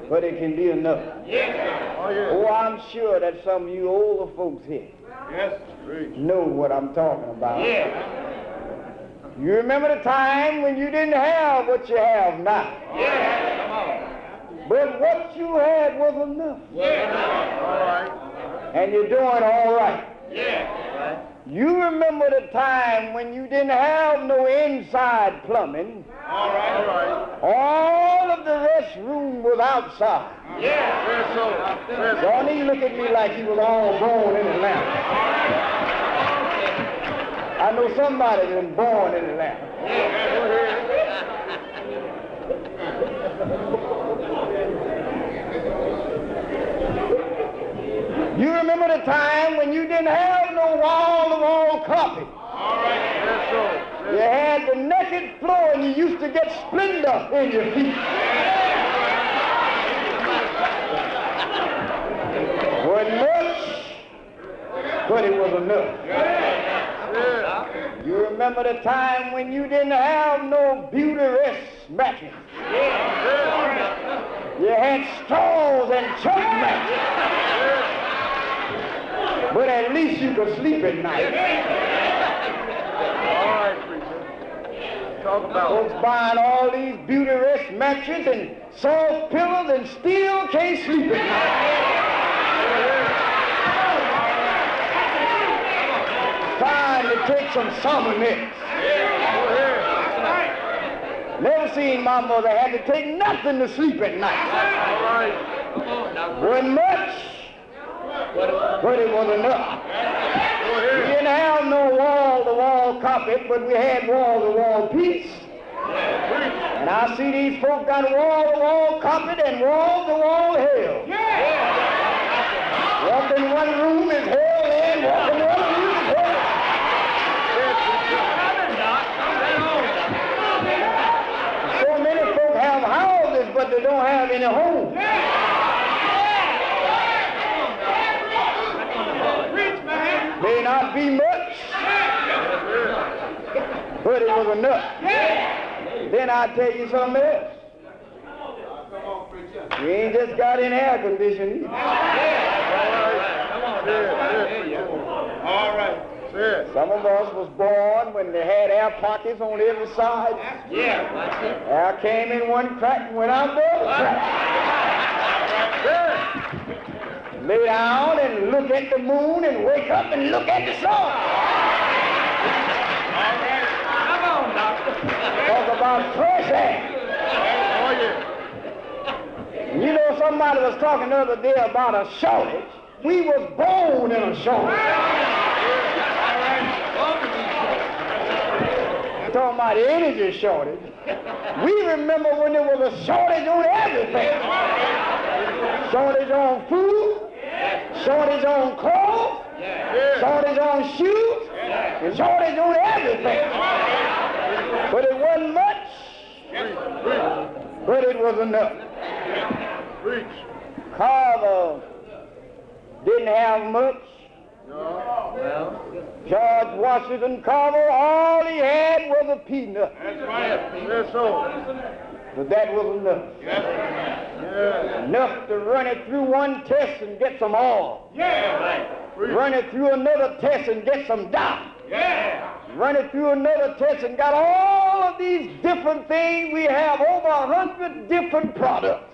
but it can be enough. Oh, I'm sure that some of you older folks here know what I'm talking about. You remember the time when you didn't have what you have now. But what you had was enough. And you're doing all right. You remember the time when you didn't have no inside plumbing. All of the restroom was outside. Don't even look at me like you was all born in Atlanta. I know somebody that's been born in Atlanta. You remember the time when you didn't have no wall-to-wall carpet. You had the naked floor and you used to get splendor in your feet. Wasn't much, but it was enough. You remember the time when you didn't have no beauty rest mattress. You had straws and chuck mattresses. But at least you could sleep at night. All right, preacher. Talk about folks buying all these beauty rest mattresses and soft pillows and still can't sleep at night. Trying to take some summer nets. Never seen my mother had to take nothing to sleep at night. Wasn't much, but it was enough. We didn't have no wall-to-wall carpet, but we had wall-to-wall peace. And I see these folks got wall-to-wall carpet and wall-to-wall hell. Walk in one room is hell, and walk in one room is hell. So many folks have houses, but they don't have any homes. May not be much, but it was enough. Then I'll tell you something else. You ain't just got in air conditioning. All right. Some of us was born when they had air pockets on every side. Air came in one crack and went out the other crack. Lay down and look at the moon and wake up and look at the sun. All right. Come on, doctor. Talk about fresh air. You know, somebody was talking the other day about a shortage. We was born in a shortage. Talking about energy shortage. We remember when there was a shortage on everything. Shortage on food. Shortage on clothes, shortage on shoes, and shortage on everything. But it wasn't much, but it was enough. Carver didn't have much. George Washington Carver, all he had was a peanut. That's right. That's so. But that was enough. Enough to run it through one test and get some oil. Run it through another test and get some dye. Run it through another test and got all of these different things. We have over 100 different products.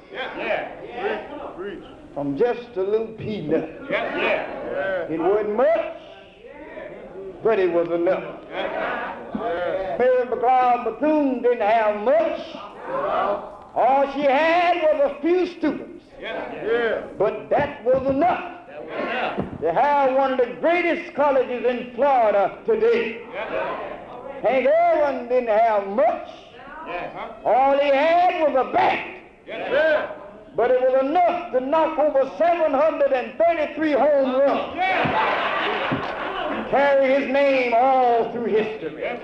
From just a little peanut. It wasn't much, but it was enough. Mary McLeod Bethune didn't have much. All she had was a few students. But that was enough. They have one of the greatest colleges in Florida today. Hank Aaron didn't have much. All he had was a bat. But it was enough to knock over 733 home runs. Carry his name all through history.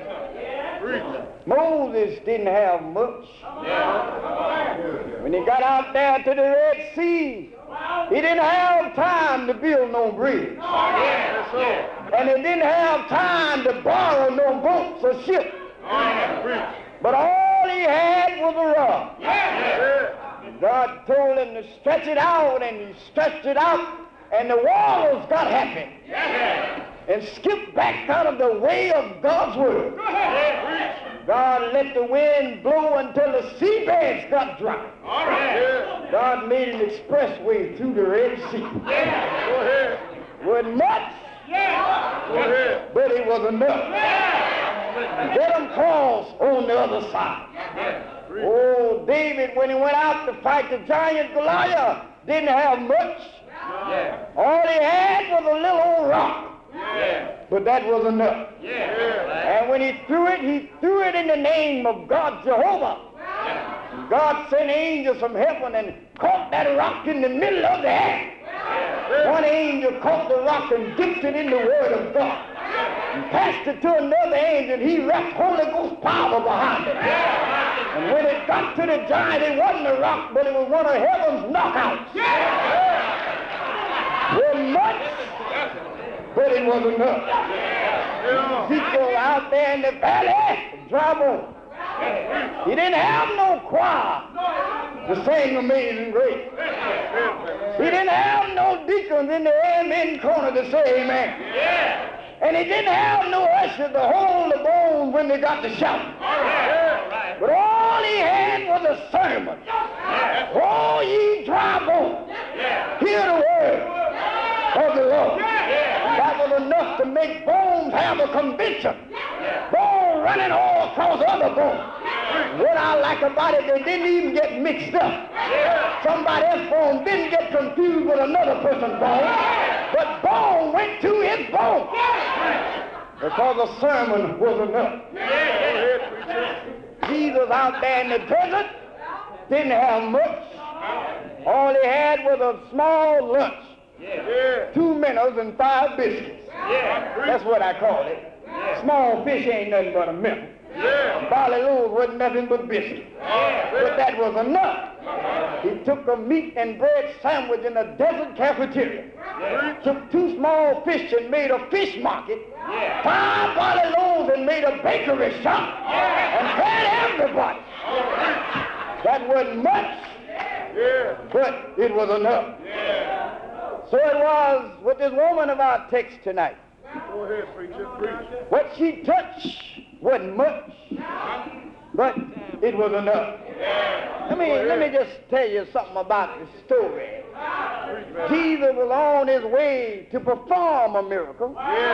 Moses didn't have much. When he got out there to the Red Sea, he didn't have time to build no bridge. And he didn't have time to borrow no boats or ships. But all he had was a rod. God told him to stretch it out, and he stretched it out, and the walls got happy and skipped back out of the way of God's word. God let the wind blow until the seabeds got dry. God made an expressway through the Red Sea. Wasn't much, but it was enough. Let them cross on the other side. Oh, David, when he went out to fight the giant Goliath, didn't have much. All he had was a little old rock. But that was enough. And when he threw it in the name of God Jehovah. God sent angels from heaven and caught that rock in the middle of the air. One angel caught the rock and dipped it in the word of God. And passed it to another angel, and he wrapped Holy Ghost power behind it. And when it got to the giant, it wasn't a rock, but it was one of heaven's knockouts. Wasn't much, but it was enough. Ezekiel out there in the valley, dry bones. He didn't have no choir to sing Amazing Grace. He didn't have no deacons in the amen corner to say amen. And he didn't have no usher to hold the bones when they got to shout. But all he had was a sermon. Oh, ye dry bones, hear the word of the Lord. That was enough to make bones have a conviction. Bones running all across other bones. What I like about it, they didn't even get mixed up. Somebody else's bone didn't get confused with another person's bone, but bone went to his bone. Because the sermon was enough. Jesus out there in the desert didn't have much. All he had was a small lunch. 2 minnows and 5 biscuits. That's what I call it. Small fish ain't nothing but a minnow. Barley loaves wasn't nothing but biscuits. But that was enough. He took a meat and bread sandwich in a desert cafeteria. Took 2 small fish and made a fish market. 5 barley loaves and made a bakery shop. And fed everybody. That wasn't much, but it was enough. So it was with this woman of our text tonight. Go ahead, preacher, preach. What she touched wasn't much, but it was enough. Let me just tell you something about the story. Jesus was on his way to perform a miracle,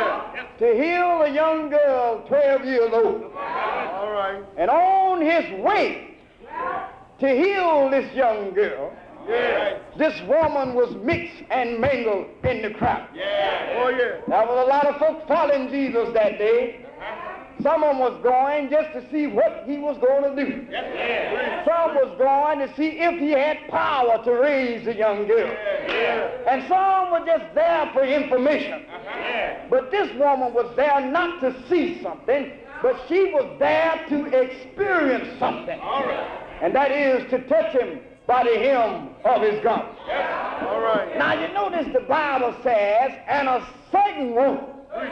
to heal a young girl 12 years old. All right. And on his way to heal this young girl, this woman was mixed and mingled in the crowd. Oh, yeah. There was a lot of folks following Jesus that day. Some of them was going just to see what he was going to do. Some was going to see if he had power to raise the young girl. And some were just there for information. But this woman was there not to see something, but she was there to experience something. And that is to touch him by the hem of his garment. All right. Now you notice the Bible says, and a certain woman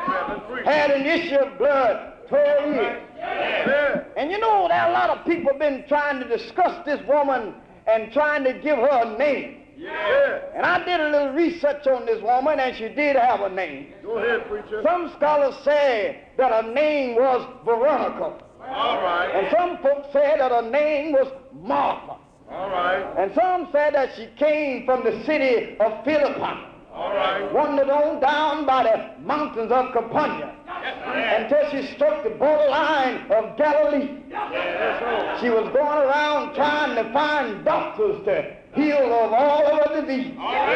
had an issue of blood 12 years. And you know, there are a lot of people been trying to discuss this woman and trying to give her a name. And I did a little research on this woman, and she did have a name. Go ahead, preacher. Some scholars say that her name was Veronica. All right. And some folks say that her name was Martha. All right. And some said that she came from the city of Philippi. All right. Wandered on down by the mountains of Capernaum until she struck the borderline of Galilee. She was going around trying to find doctors to heal of all of her disease.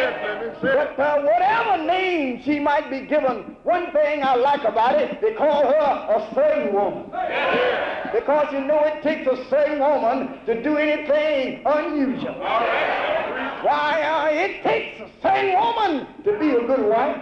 But whatever name she might be given, one thing I like about it, they call her a certain woman. Because you know it takes a certain woman to do anything unusual. Why, it takes a certain woman to be a good wife.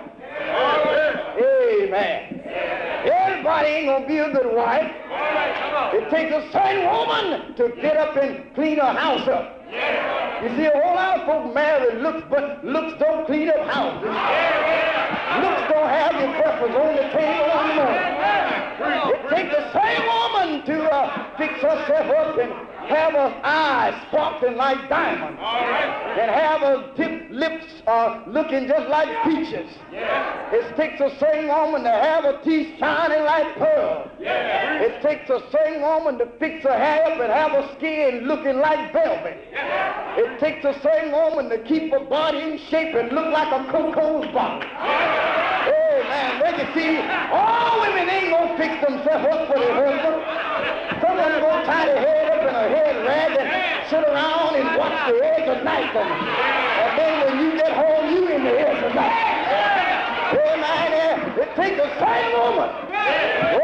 Amen. Everybody ain't going to be a good wife. It takes a certain woman to get up and clean her house up. You see, a whole lot of folk marry looks, but looks don't clean up houses. Looks don't have your breakfast on the table on the morning. It takes the same woman to fix herself up and have her eyes sparkling like diamonds, and have her lips looking just like peaches. It takes a certain woman to have her teeth shining like pearls. It takes a certain woman to fix her hair up and have her skin looking like velvet. It takes a certain woman to keep her body in shape and look like a Coco's bottle. Oh man, they can see all women ain't gonna fix themselves up for their husband. Some of them gonna tie their head up in a head rag and sit around and watch the edge of night. And then when you get home, you in the edge of night. Oh man, it takes a certain woman. Oh,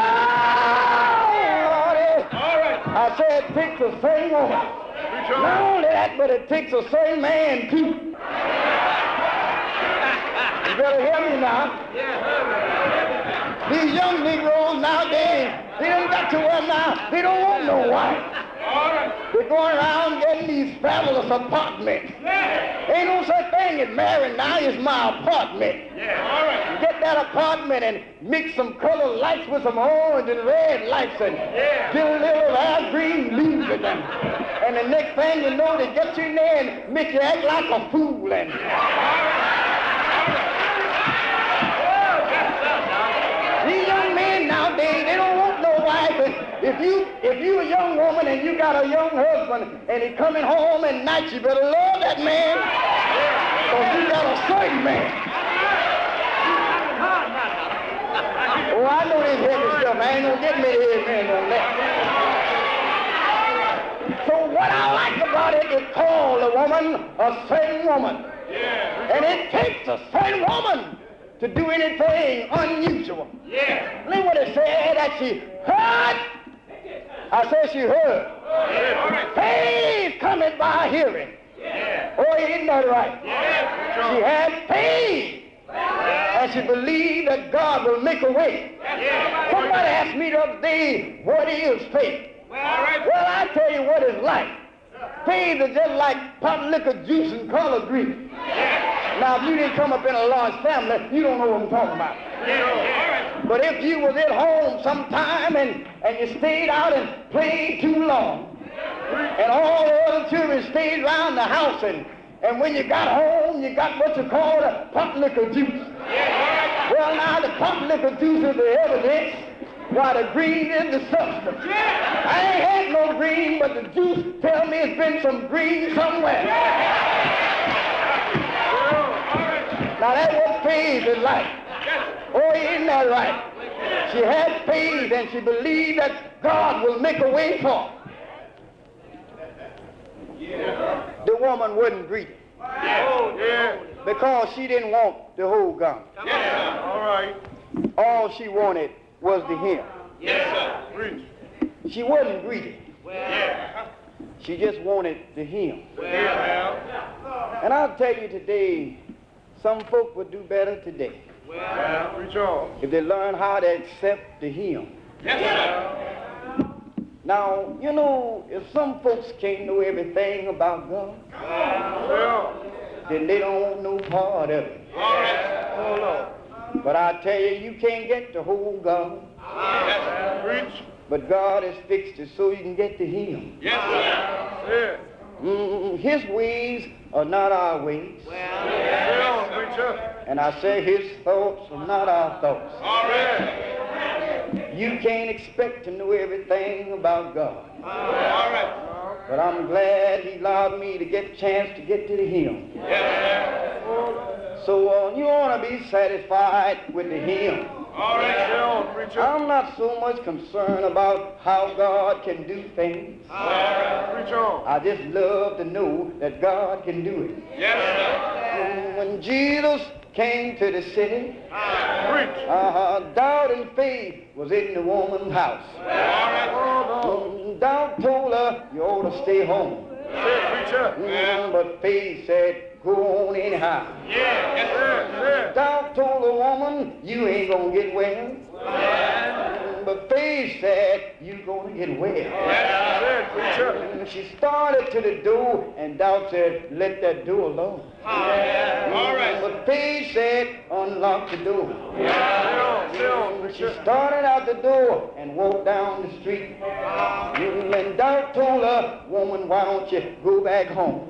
Lordy. I said it takes a certain woman. Not only that, but it takes a certain man too. You better hear me now. These young Negroes nowadays, they done got to where now they don't want no wife. They're going around getting these fabulous apartments. Ain't no such thing as marriage now. It's my apartment. Get that apartment and mix some colored lights with some orange and red lights and get a little air green leaves in them. And the next thing you know, they get you in there and make you act like a fool. And these young men nowadays, they don't want no wife. And if you a young woman and you got a young husband and he coming home at night, you better love that man, because you got a certain man. Oh, I know this heavy stuff. I ain't gonna get me here, man, on that. So what I like about it is call a woman a certain woman. And it takes a certain woman to do anything unusual. Look what it said, that she heard. I said she heard. Faith cometh by hearing. Oh, isn't that right? She had faith. And she believed that God will make a way. Somebody asked me the other day, what is faith? Well, I tell you what it's like. Faith is just like pot liquor juice and collard greens. Now, if you didn't come up in a large family, you don't know what I'm talking about. But if you was at home sometime and you stayed out and played too long, and all the other children stayed around the house, and when you got home, you got what you call a pot liquor juice. Well, now, the pot liquor juice is the evidence, while the green is the substance. I ain't had no green, but the juice tell me it's been some green somewhere. Now that's what faith is like. Oh, isn't that right? She had faith and she believed that God will make a way for her. The woman wouldn't greet him. Because she didn't want the whole gun. All right. All she wanted was the hymn. Preach. She wouldn't greet him. She just wanted the hymn. And I'll tell you today, some folk would do better today Preach on. if they learn how to accept the hymn. Now, you know, if some folks can't know everything about God, then they don't want no part of it. Oh, Lord. But I tell you, you can't get the whole God. Preach. But God has fixed it so you can get to Him. His ways are not our ways. And I say His thoughts are not our thoughts. You can't expect to know everything about God. But I'm glad He allowed me to get a chance to get to Him. So you want to be satisfied with the hymn. I'm not so much concerned about how God can do things. I just love to know that God can do it. When Jesus came to the city, doubt and faith was in the woman's house. Doubt told her, you ought to stay home. But faith said, go on anyhow. Doubt told the woman, you ain't gonna get well. But faith said, you're going to get well. That's it, preacher. And she started to the door, and doubt said, let that door alone. All right. But faith said, unlock the door. Sit on, She preacher. started out the door and walked down the street. And doubt told her, woman, why don't you go back home?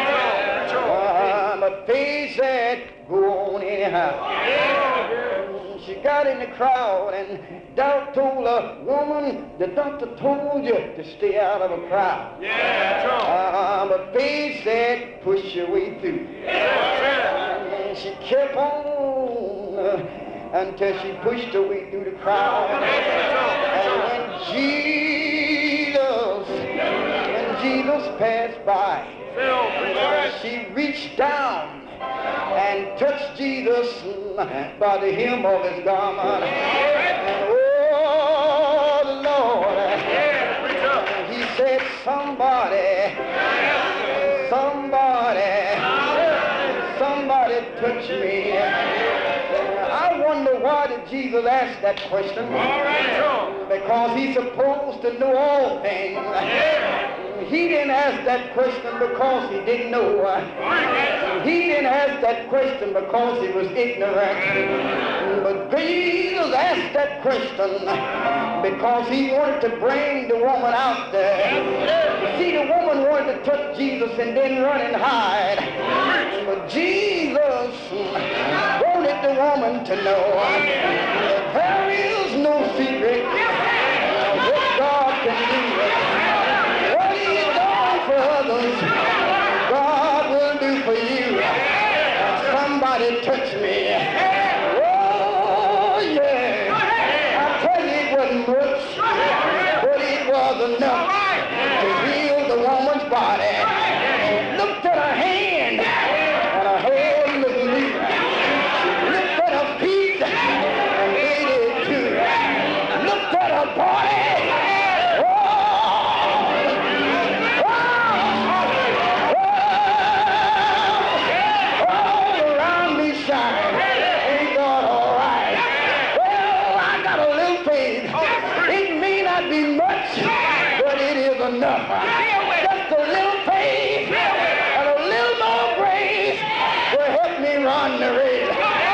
But faith said, go on anyhow. She got in the crowd, and doubt told her, woman, the doctor told you to stay out of a crowd. But faith said, push your way through. And she kept on until she pushed her way through the crowd. And when Jesus passed by, she reached down and touched Jesus by the hem of his garment. And oh, Lord, he said, somebody touch me. I wonder why did Jesus ask that question? Because he's supposed to know all things. He didn't ask that question because he didn't know. He didn't ask that question because he was ignorant. But Jesus asked that question because he wanted to bring the woman out there. See, the woman wanted to touch Jesus and then run and hide. But Jesus wanted the woman to know that there is no secret what God can do. What he's done for others, God will do for you. Somebody touch me. Oh, yeah. I tell you, it wasn't much, but it was enough to heal the woman's body. She looked at her hand, and her hand looked loose. She looked at her feet, and they did too. Looked at her body. Enough. Just a little faith and a little more grace will help me run the race.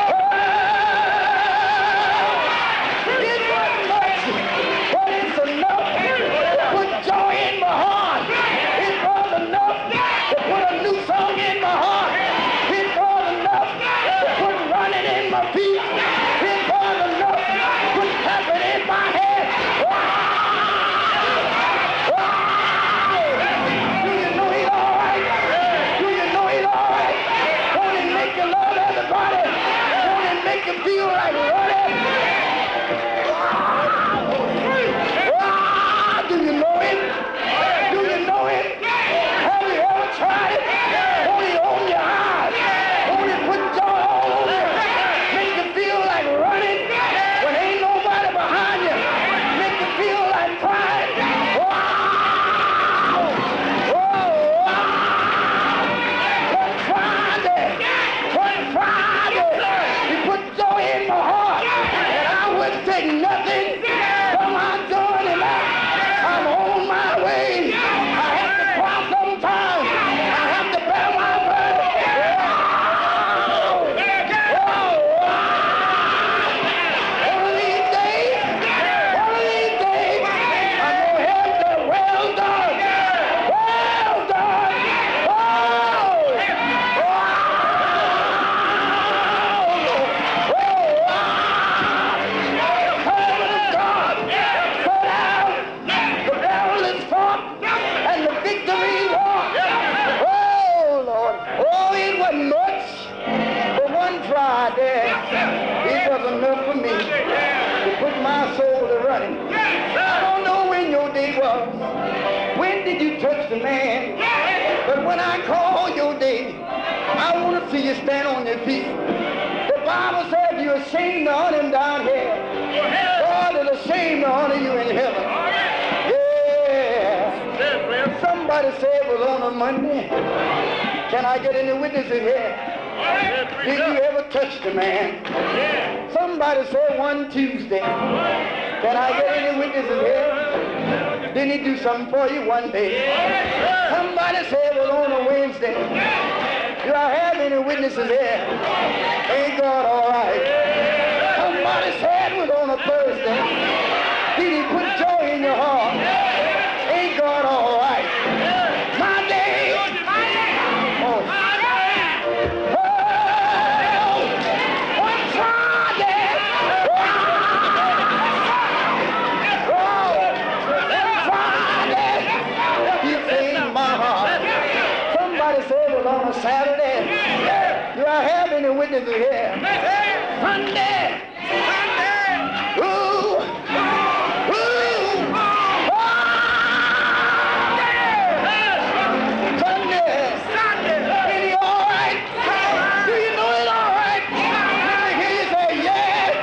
It wasn't much, but it's enough to put joy in my heart. It was enough to put a new song in my heart. It was enough to put running in my feet. It was enough to put clapping in my head. Feel like running. Do you know it? Do you know it? Have you ever tried it? Won't he open your eyes? Won't he put joy all over you? Make you feel like running when ain't nobody behind you. Make you feel like crying. Wow! Whoa! One Friday! One Friday! He put joy in my heart, and I wouldn't take nothing from my joy tonight. I'm on my way. I have to cry sometimes. I have to bear my burden. One of these days, I'm going to have the well done. Well done. It was enough for me to put my soul to running. I don't know when your day was. When did you touch the man? But when I call your day, I want to see you stand on your feet. The Bible says you're ashamed to honor him down here. God is ashamed to honor you in heaven. Yeah. Somebody said it was on a Monday. Can I get any witnesses here? Did you ever touch the man? Somebody said one Tuesday. Can I get any witnesses here? Didn't he do something for you one day? Somebody said it was on a Wednesday. Do I have any witnesses here? Ain't God all right? Somebody said it was on a Thursday. Did he put joy in your heart? Ain't God all right? Monday. Oh. On a Saturday. Do I have any witnesses here? Sunday. Ooh. Ooh. Sunday. Is he all right? Do you know it's all right? Let me hear you say yes.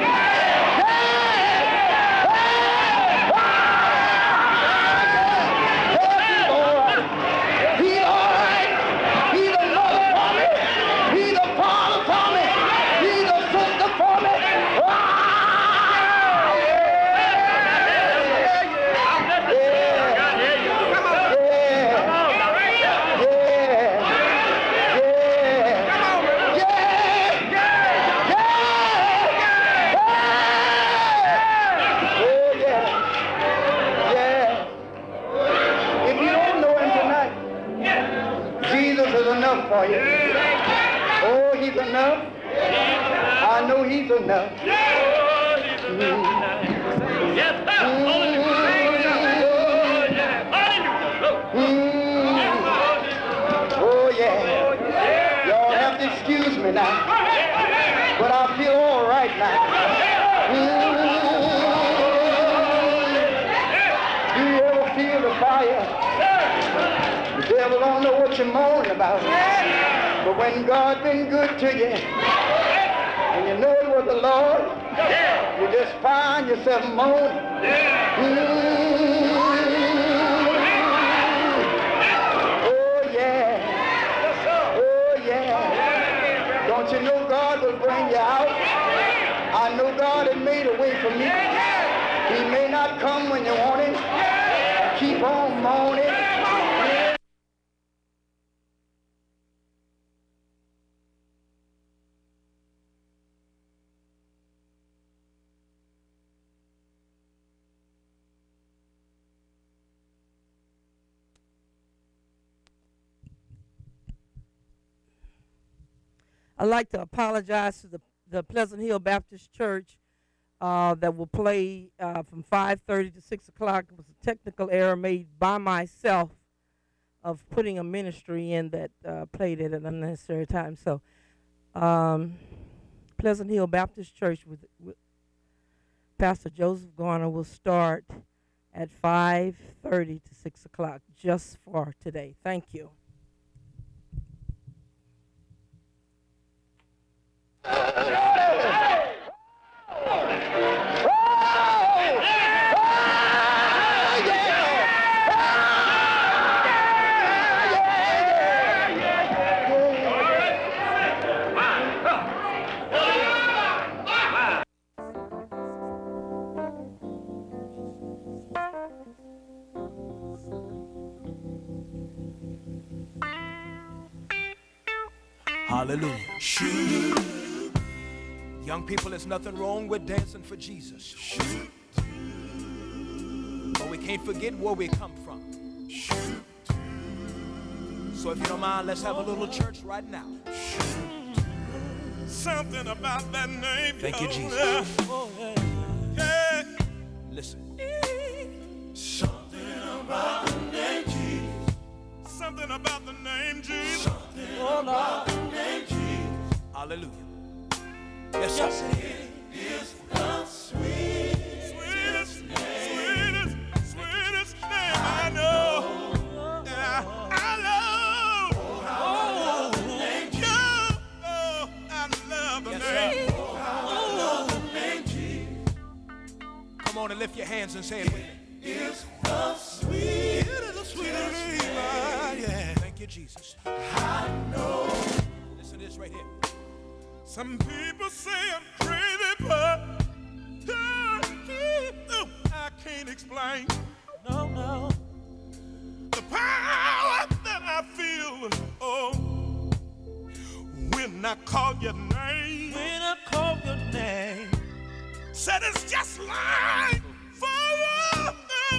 He's all right. He's a mother for me. He's a father for me. He's a sister for me. If you don't know him tonight, Jesus is enough for you. Oh, he's enough. I know he's enough. Oh, yeah. Y'all have to excuse me now, but I feel all right now. Do you ever feel the fire? The devil don't know what you're moaning about. But when God been good to you, and you know it was the Lord, you just find yourself moaning. Oh, yeah. Oh, yeah. Don't you know God will bring you out? I know God has made a way for me. He may not come when you want him. Keep on moaning. I'd like to apologize to the Pleasant Hill Baptist Church that will play from 5:30 to 6 o'clock. It was a technical error made by myself of putting a ministry in that played at an unnecessary time. So Pleasant Hill Baptist Church with Pastor Joseph Garner will start at 5:30 to 6 o'clock just for today. Thank you. Hallelujah. Young people, there's nothing wrong with dancing for Jesus. But we can't forget where we come from. So if you don't mind, let's have a little church right now. Something about that name. Thank you, Jesus. Hey. Listen. Something about the name Jesus. Something about the name Jesus. Something about the name Jesus. Hallelujah. Yes, sir. It is the sweetest name I know. Yeah, I love. The name Jesus. Oh, I love the Yes, name. sir. I love the name Jesus. Come on and lift your hands and say it with me. It's the sweetest. It is the sweetest name. Yeah. Thank you, Jesus. I know. Listen to this right here. Some people say I'm crazy, but can't explain. No, no. The power that I feel, oh, when I call your name. When I call your name. Said it's just like fire.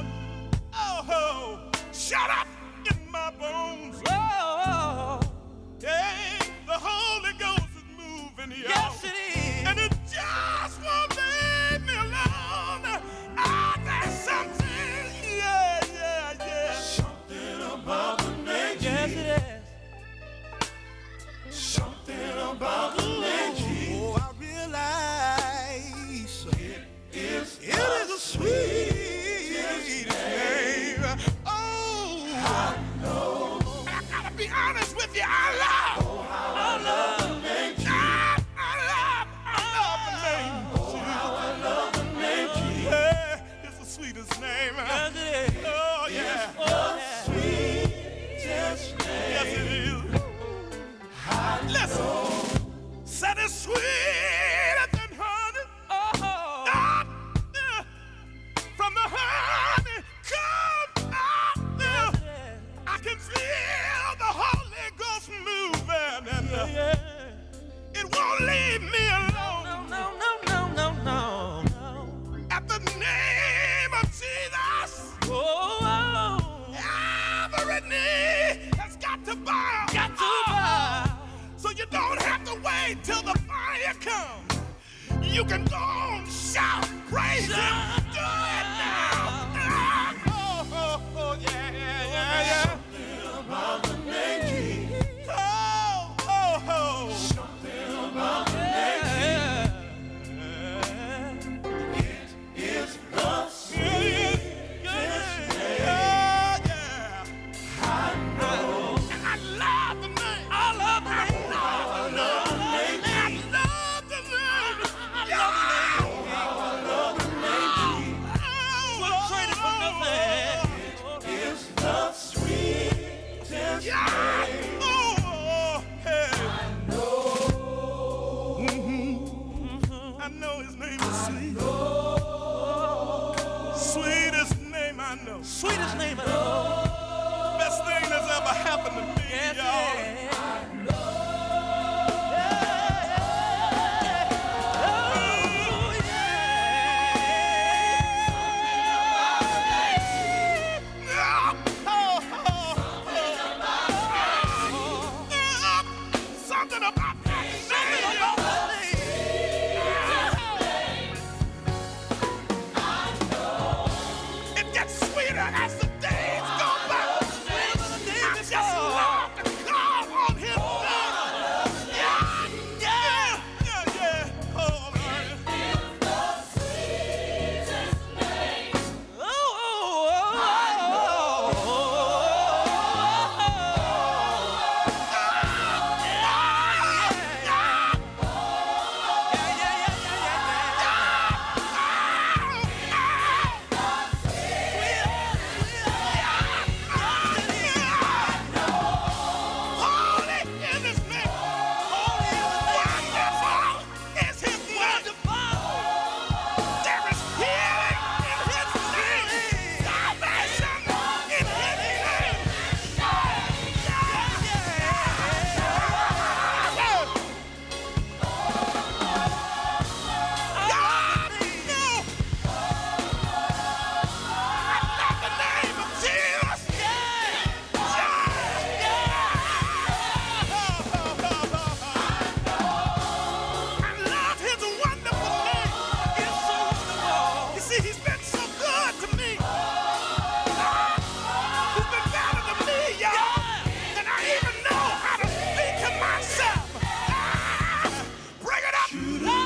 Oh, shut up in my bones. Oh, Yeah, the Holy Ghost is moving here. yes it is. And it just won't leave me alone. Ah, there's something, yeah. Something about the name. Yes it is. Something about the name. Oh, I realize It is a sweet name. Oh, I know. I gotta be honest with you. I love the name. I love the name. Yeah, it's the sweetest name. yes it is. Oh, yeah. Oh, yeah. Yes, it is. Listen. Said it's sweeter than honey. Oh, Ah, yeah. From the honey come out. yes it is. I can feel the Holy Ghost moving, and Yeah. it won't leave me alone. No. At the name of Jesus, Oh, every knee has got to bow. got to bow. So you don't have to wait till the fire comes. You can go on, shout, praise Him, do it now. Ah, oh, yeah. Something about the name Jesus. Oh. Something about the name Jesus. The sweetest name. Yeah. I know. And I love the name. I love the name. I love the name. We'll trade it for nothing. It's the sweetest name. Oh, hey. I know His name is sweet. Sweetest name I know. Sweetest name I know. Best thing that's ever happened to me, Yes y'all. it is. Something about that name. It gets sweeter as the days go by. I just love to call on His name. Yeah. Oh, Lord. Holy is His name. Wonderful is His name. There is healing in His name. Salvation in His name. He's been so good to me. He's been better to me, y'all. And I even know how to speak to myself. Bring it up.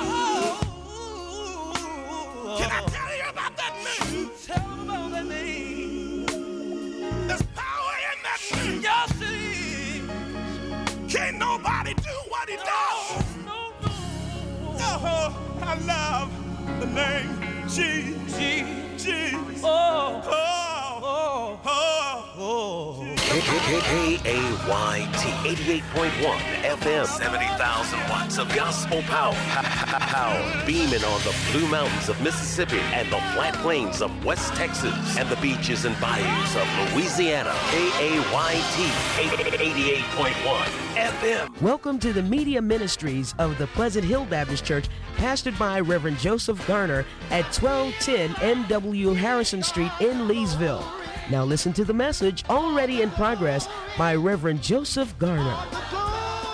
Can I tell you about that name? Tell them about that name. There's power in that name. Yes it is. Can't nobody do what He does. No. Oh, I love the name Jesus. Oh. Oh. Oh. Come KAYT 88.1 FM, 70,000 watts of gospel power. Beaming on the Blue Mountains of Mississippi and the flat plains of West Texas and the beaches and bayous of Louisiana. KAYT 88.1 FM. Welcome to the media ministries of the Pleasant Hill Baptist Church, pastored by Reverend Joseph Garner at 1210 NW Harrison Street in Leesville. Now listen to the message already in progress by Reverend Joseph Garner.